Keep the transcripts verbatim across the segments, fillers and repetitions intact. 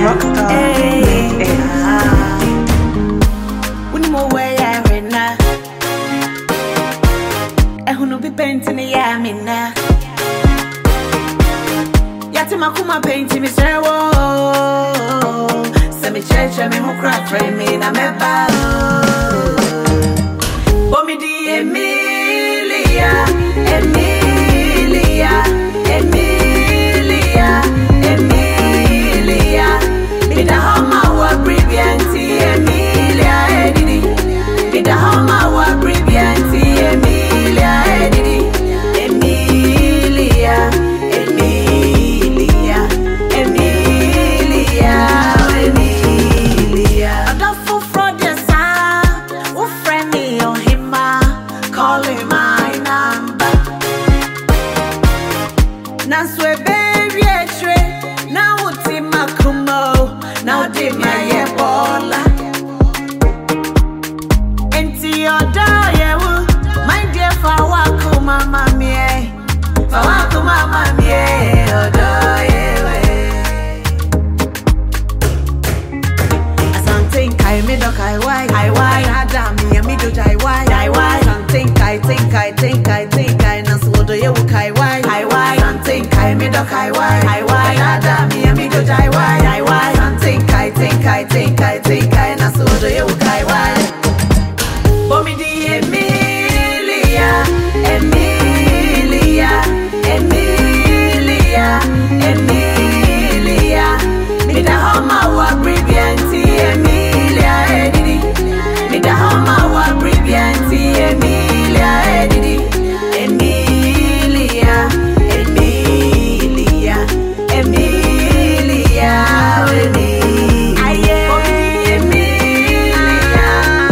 Rockstar made it. When you way I read now, I who no be painting the yamina. Yatima kuma painting me say whoa. Semi church me who cry frame me na me ba. Bomi di Emilia, Emilia, Emilia, Emilia. Me da homa wa brillianti Emilia edidi. Me da homa wa brillianti Emilia edidi. Emilia, Emilia, Emilia, Emilia. I don't fall for the sound. Who friend me on him, calling my number. Now swear baby a tray. Now what's in my kumo? Now did my ebola. Enti oda yewu. My dear fawaku mama mie. Fawaku mama mie. Oda yewe. Asante kai me do kai wai. Kai wai. Adam me me do jai wai. Jai wai. Asante kai think I think I think I nasu odo yewu kai wai. Kai wai. Asante kai me do kai wai. Kai wai. Adam me me do jai wai. Jai wai. Asante kai think I think I think I nasu odo yewu kai wai. Bomi di Emilia, Emilia, Emilia, Emilia. Me da homa wa brillianti Emilia edidi. Me da homa wa brillianti Emilia edidi. Emilia, Emilia, Emilia, Emilia. Aye, Bomi di Emilia,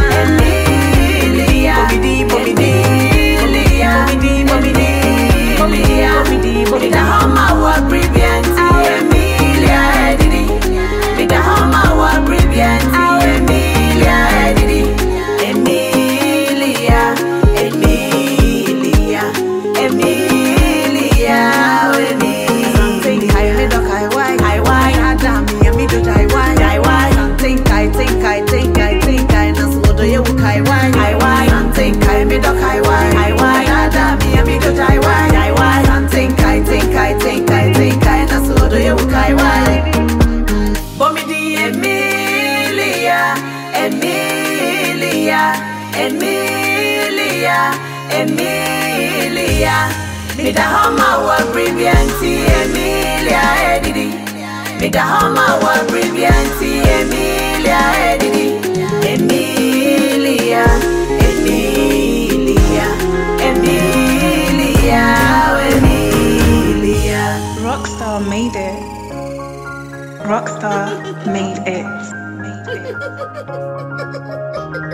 Emilia. Bomi di, Bomi di, Emilia. Bomi di, Bomi di, Emilia. Bomi di, Bomi da homa wa brillianti Emilia edidi. Me da homa wa brillianti Emilia edidi. Emilia, Emilia, Emilia, Emilia. Something I me do kai wai, kai wai. Adam me me do jai wai, jai wai. Something I think I think I think I nasu odo yewu kai wai, kai wai. Something I me do kai wai, kai wai. Adam me me do jai wai, jai wai. Something I think I think I think I nasu odo yewu kai wai. Bomi di Emilia, Emilia, Emilia, Emilia. Me da homa wa brillianti Emilia edidi. Me da homa wa brillianti Emilia edidi. Emilia, Emilia, Emilia, Emilia. Rockstar made it. Rockstar made it. Made it.